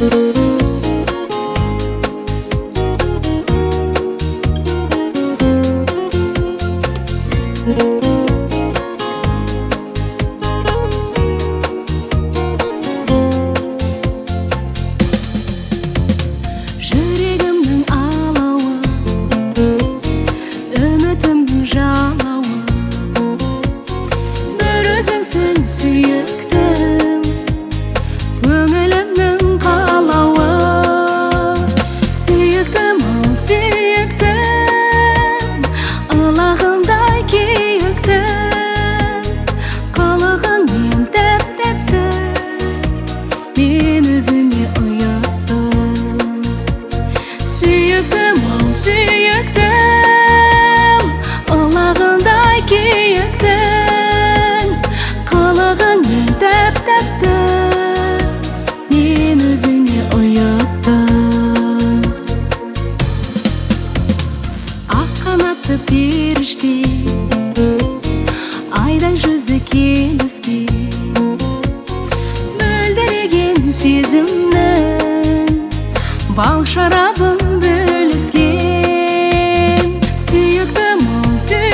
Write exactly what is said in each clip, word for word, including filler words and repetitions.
Жүрегімнің алауы, үмітімнің жалауы, бір өзіңсің сүйіктім, көңілімнің қалауы. Сүйіктім, ау сүйіктім, ылағымдай күйіктім, қылығыңмен тәп-тәтті, мен өзіңе ұяттым. Сүйіктім, ау сүйіктім, ылағымдай күйіктім, қылығыңмен тәп-тәтті, мен өзіңе ұяттым. Ақ қанатты періште, айдай жүзі келіскен, мөлдіреген сезімнің бал шарабын бөліскен. Сүйіктім, ау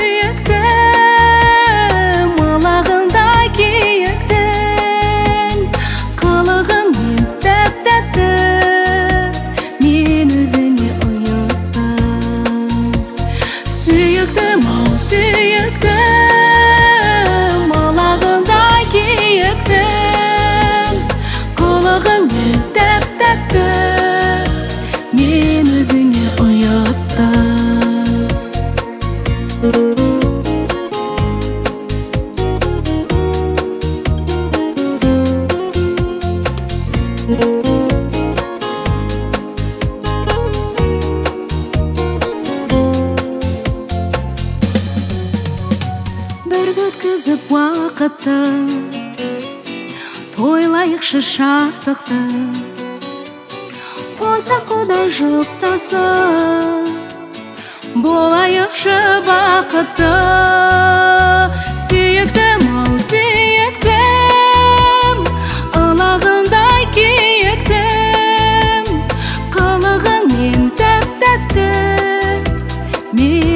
сүйіктім, ылағымдай күйіктім, қылығыңмен тәп-тәтті, мен өзіңе ұяттым. Сүйіктім, ау сүйіктім, ылағымдай күйіктім, қылығыңмен тәп-тәтті, мен өзіңе ұяттым. Бір өткізіп уақытты, тойлайықшы шаттықты, қоса құдай жұптасып, болайықшы бақытты. Сүйіктім, ау сүйіктім, ылағымдай күйіктім, қылығыңмен тәп-тәтті, мен